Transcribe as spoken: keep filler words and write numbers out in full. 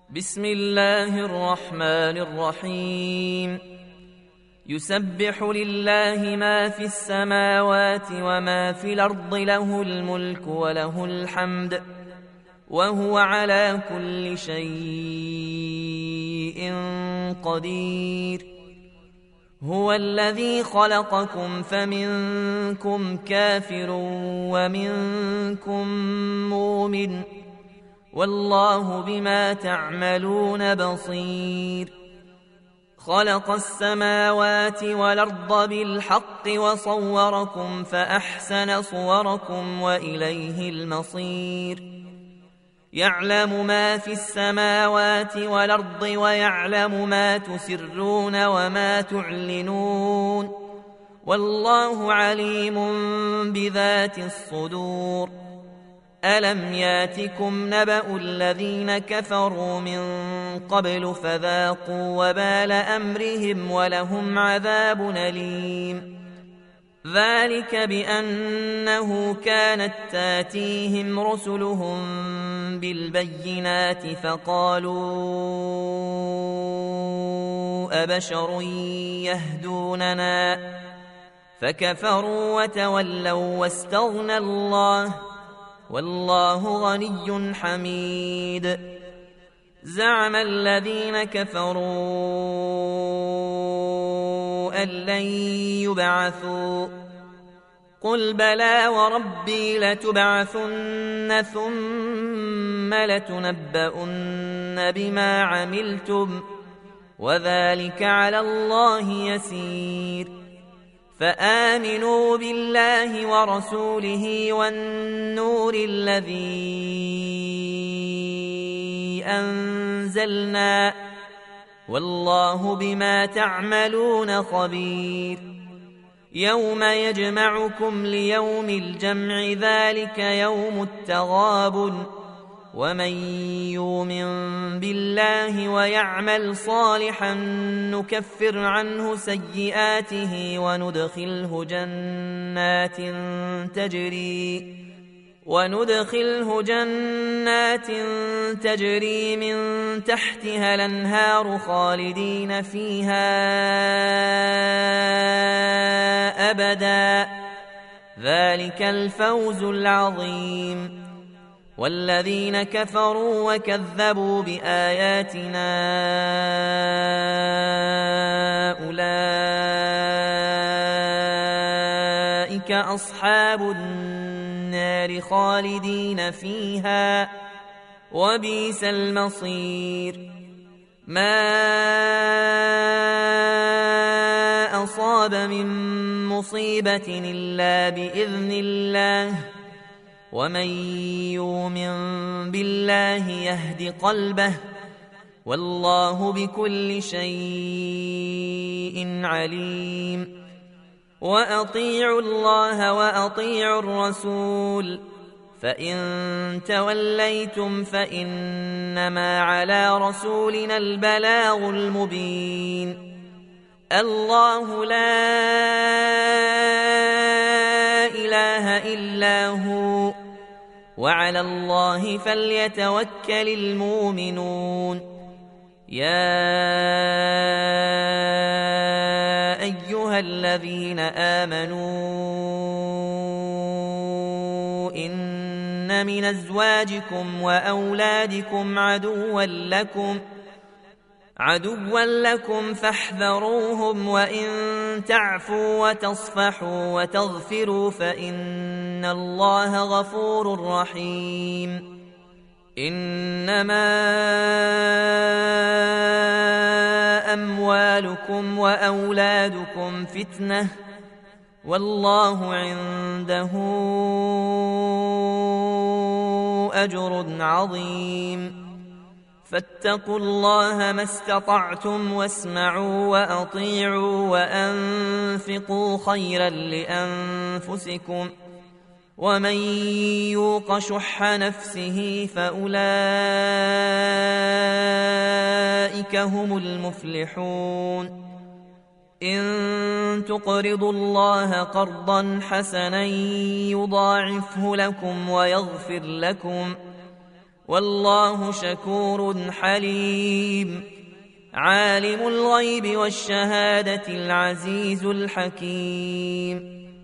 بسم الله الرحمن الرحيم. يسبح لله ما في السماوات وما في الأرض، له الملك وله الحمد وهو على كل شيء قدير. هو الذي خلقكم فمنكم كافر ومنكم مؤمن، والله بما تعملون بصير. خلق السماوات والأرض بالحق وصوركم فأحسن صوركم وإليه المصير. يعلم ما في السماوات والأرض ويعلم ما تسرون وما تعلنون، والله عليم بذات الصدور. ألم ياتكم نبأ الذين كفروا من قبل فذاقوا وبال أمرهم ولهم عذاب أليم. ذلك بأنه كانت تاتيهم رسلهم بالبينات فقالوا أبشر يهدوننا فكفروا وتولوا واستغنى الله، والله غني حميد. زعم الذين كفروا أن لن يبعثوا، قل بلى وربي لتبعثن ثم لتنبؤن بما عملتم وذلك على الله يسير. فآمنوا بالله ورسوله والنور الذي أنزلنا، والله بما تعملون خبير. يوم يجمعكم ليوم الجمع، ذلك يوم التغابن، ومن يؤمن بالله ويعمل صالحا نكفر عنه سيئاته وندخله جنات تجري وندخله جنات تجري من تحتها الأنهار خالدين فيها أبدا، ذلك الفوز العظيم. والذين كفروا وكذبوا بآياتنا أولئك أصحاب النار خالدين فيها، وبئس المصير. ما أصاب من مصيبة إلا بإذن الله، ومن يؤمن بالله يهد قلبه، والله بكل شيء عليم. وأطيعوا الله وأطيعوا الرسول، فإن توليتم فإنما على رسولنا البلاغ المبين. الله لا إله إلا هو، وعلى الله فليتوكل المؤمنون. يا أيها الذين آمنوا إن من أزواجكم وأولادكم عدوا لكم عدوا لكم فاحذروهم، وإن تعفوا وتصفحوا وتغفروا فإن الله غفور رحيم. إنما أموالكم وأولادكم فتنة، والله عنده أجر عظيم. فاتقوا الله ما استطعتم واسمعوا وأطيعوا وأنفقوا خيرا لأنفسكم، ومن يوق شح نفسه فأولئك هم المفلحون. إن تقرضوا الله قرضا حسنا يضاعفه لكم ويغفر لكم والله شكور حليم عالم الغيب والشهادة العزيز الحكيم